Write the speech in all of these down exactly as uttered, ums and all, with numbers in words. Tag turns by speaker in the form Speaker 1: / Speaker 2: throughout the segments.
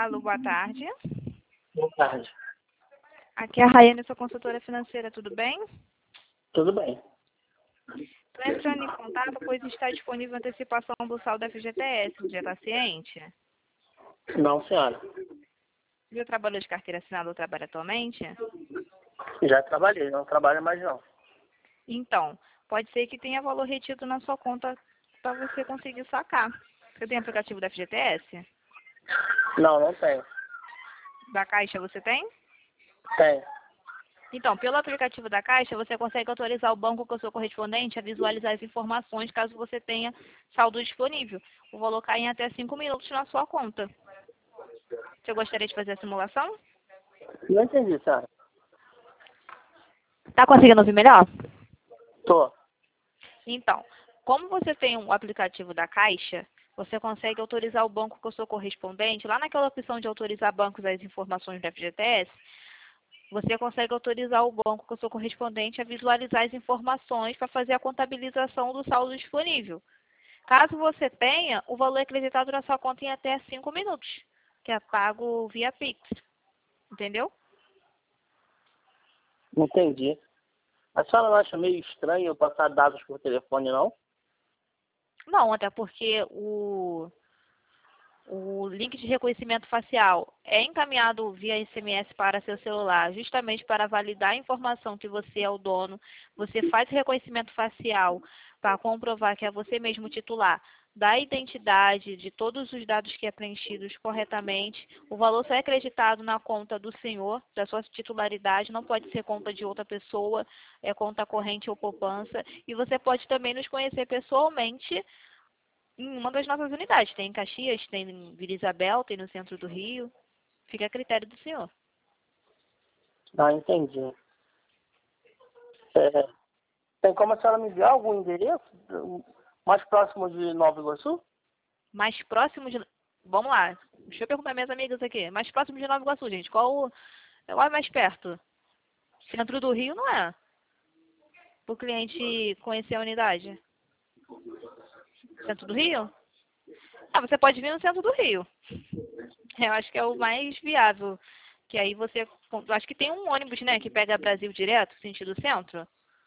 Speaker 1: Alô, boa tarde.
Speaker 2: Boa tarde.
Speaker 1: Aqui é a Raiane, sua consultora financeira, tudo bem?
Speaker 2: Tudo bem.
Speaker 1: Estou entrando em contato, pois está disponível a antecipação do saldo da F G T S, você está ciente?
Speaker 2: Não, senhora.
Speaker 1: Já trabalhou de carteira assinada ou trabalha atualmente?
Speaker 2: Já trabalhei, não trabalho mais não.
Speaker 1: Então, pode ser que tenha valor retido na sua conta para você conseguir sacar. Você tem aplicativo da F G T S?
Speaker 2: Não, não tenho.
Speaker 1: Da Caixa você tem?
Speaker 2: Tenho.
Speaker 1: Então, pelo aplicativo da Caixa, você consegue autorizar o banco com o seu correspondente a visualizar as informações caso você tenha saldo disponível. O valor cai em até cinco minutos na sua conta. Você gostaria de fazer a simulação?
Speaker 2: Não entendi, senhora.
Speaker 1: Tá conseguindo ouvir melhor?
Speaker 2: Tô.
Speaker 1: Então, como você tem um aplicativo da Caixa, você consegue autorizar o banco com o seu correspondente, lá naquela opção de autorizar bancos as informações do F G T S, você consegue autorizar o banco com o seu correspondente a visualizar as informações para fazer a contabilização do saldo disponível. Caso você tenha, o valor é acreditado na sua conta em até cinco minutos, que é pago via Pix. Entendeu?
Speaker 2: Entendi. A senhora não acha meio estranho eu passar dados por telefone, não?
Speaker 1: Não, até porque o, o link de reconhecimento facial é encaminhado via S M S para seu celular, justamente para validar a informação que você é o dono. Você faz reconhecimento facial para comprovar que é você mesmo o titular da identidade, de todos os dados que é preenchidos corretamente. O valor só é acreditado na conta do senhor, da sua titularidade, não pode ser conta de outra pessoa, é conta corrente ou poupança. E você pode também nos conhecer pessoalmente em uma das nossas unidades. Tem em Caxias, tem em Vila Isabel, tem no centro do Rio. Fica a critério do senhor.
Speaker 2: Ah, entendi. É, tem como a senhora me enviar algum endereço mais próximo de Nova Iguaçu?
Speaker 1: Mais próximo de... Vamos lá. Deixa eu perguntar minhas amigas aqui. Mais próximo de Nova Iguaçu, gente. Qual, qual é mais perto? Centro do Rio não é? Para o cliente conhecer a unidade. Centro do Rio? Ah, você pode vir no centro do Rio. Eu acho que é o mais viável. Que aí você... Eu acho que tem um ônibus, né? Que pega Brasil direto, sentido centro.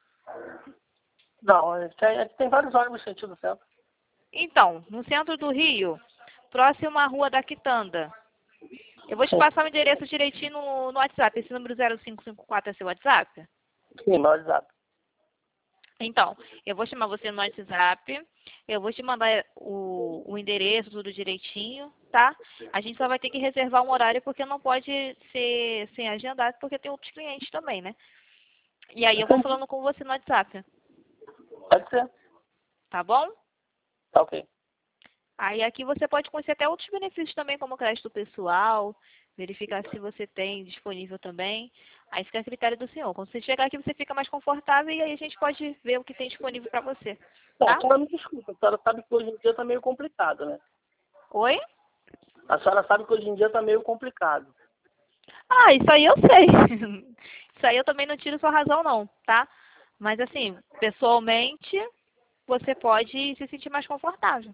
Speaker 2: Não, é, tem, tem vários ônibus sentido centro.
Speaker 1: Então, no centro do Rio, próximo à Rua da Quitanda. Eu vou te passar o endereço direitinho no, no WhatsApp. Esse número zero cinco cinco quatro é seu WhatsApp?
Speaker 2: Sim, meu WhatsApp.
Speaker 1: Então, eu vou chamar você no WhatsApp, eu vou te mandar o, o endereço, tudo direitinho, tá? A gente só vai ter que reservar um horário porque não pode ser sem agendado, porque tem outros clientes também, né? E aí eu vou falando com você no WhatsApp,
Speaker 2: Pode ser.
Speaker 1: tá bom?
Speaker 2: Tá ok.
Speaker 1: Aí aqui você pode conhecer até outros benefícios também, como crédito pessoal, verificar se você tem disponível também. Aí fica a critério do senhor. Quando você chegar aqui, você fica mais confortável e aí a gente pode ver o que tem disponível para você,
Speaker 2: Não,
Speaker 1: tá?
Speaker 2: a senhora me desculpa. A senhora sabe que hoje em dia tá meio complicado, né?
Speaker 1: Oi?
Speaker 2: A senhora sabe que hoje em dia tá meio complicado.
Speaker 1: Ah, isso aí eu sei. Isso aí eu também não tiro sua razão não, tá? Mas assim, pessoalmente, você pode se sentir mais confortável.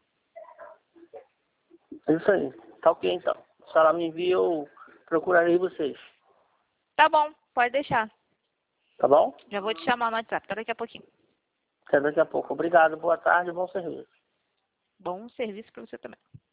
Speaker 2: É isso aí. Tá ok, então. Se a senhora me envia, eu procurarei vocês.
Speaker 1: Tá bom, pode deixar.
Speaker 2: Tá bom?
Speaker 1: Já vou te chamar no WhatsApp, tá daqui a pouquinho.
Speaker 2: Até daqui a pouco. Obrigado. Boa tarde. Bom serviço.
Speaker 1: Bom serviço para você também.